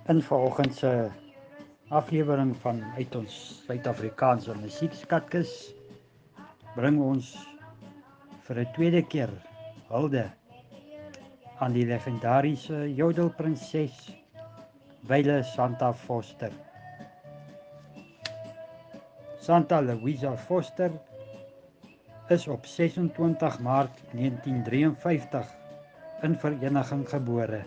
In vanoggend se aflewering van uit ons Suid-Afrikaanse musiekskatkis bring ons vir 'n tweede keer hulde aan die legendariese jodelprinses Wyle Santa Foster. Santa Louisa Foster is op 26 Maart 1953 in Vereniging gebore.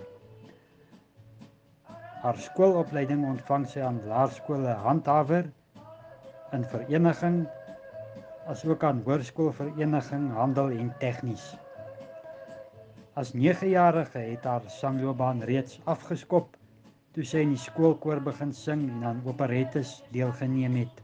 Haar skoolopleiding ontvang sy aan Laerskole Handhawer in Vereniging, asook aan Hoërskoolvereniging Handel en Tegnies. As 9-jarige het haar sangloopbaan reeds afgeskop toe sy in die skoolkoor begin sing en aan operettes deelgeneem het.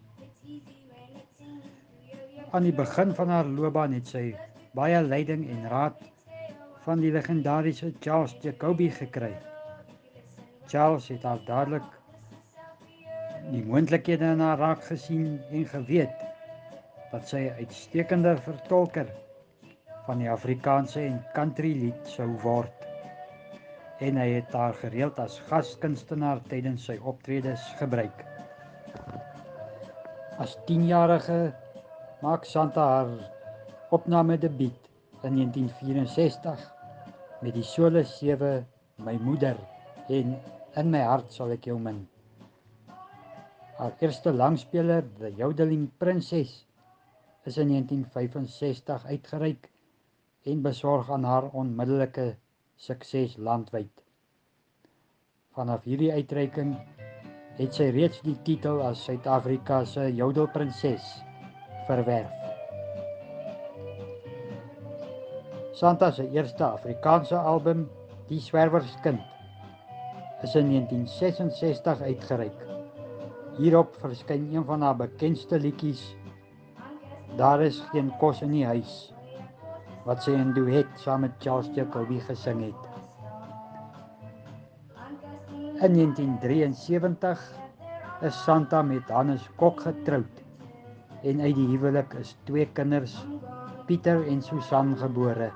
Aan die begin van haar loopbaan het sy baie leiding en raad van die legendariese Charles Jacobi gekry. Charles het haar dadelik die moontlikhede in haar raak gesien en geweet dat sy 'n uitstekende vertolker van die Afrikaanse en country lied sou word. En hy het haar gereeld as gaskunstenaar tydens sy optredes gebruik. As 10-jarige maak Santa haar opname debuut in 1964 met die solo 7 My Moeder en In My Hart Sal Ek Jou Min. Haar eerste langspeler, The Yodeling Princess, is in 1965 uitgereik en besorg aan haar onmiddellike sukses landwyd. Vanaf hierdie uitreiking het sy reeds die titel as Suid-Afrika se jodelprinses verwerf. Santa se eerste Afrikaanse album, Die Swerwerskind, is in 1966 uitgereik. Hierop verskyn een van haar bekendste liedjies, Daar is geen kos in die huis, wat sy in duet saam met Charles Jacobi gesing het. In 1973 is Santa met Hannes Kok getroud en uit die huwelik is 2 kinders, Pieter en Susan, gebore.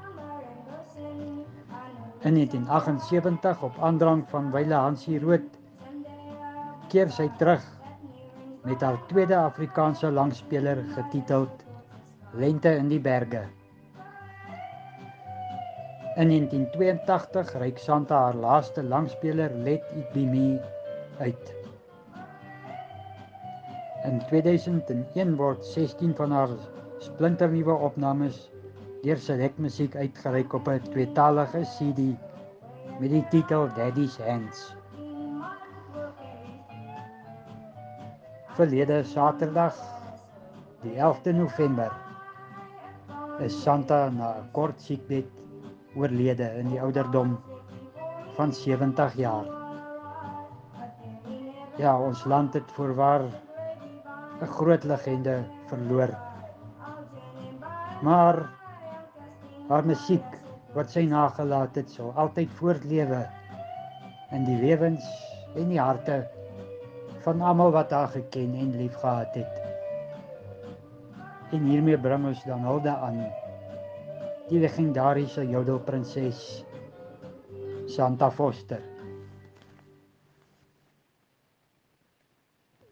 In 1978, op aandrang van Wyle Hansie Rood, keer sy terug met haar tweede Afrikaanse langspeler getiteld Lente in die Berge. In 1982 reik Santa haar laaste langspeler Let It Be Me uit. In 2001 word 16 van haar splinternuwe opnames deur Select Musiek uitgereik op 'n tweetalige CD met die titel Daddy's Hands. Verlede Saterdag, die 11de November, is Santa na 'n kort siekbed oorlede in die ouderdom van 70 jaar. Ja, ons land het voorwaar 'n groot legende verloor. Maar haar musiek wat sy nagelaat het, sal altyd voortlewe in die lewens en die harte van almal wat haar geken en liefgehad het. En hiermee bring ons dan hulde aan die legendariese jodelprinses Santa Foster.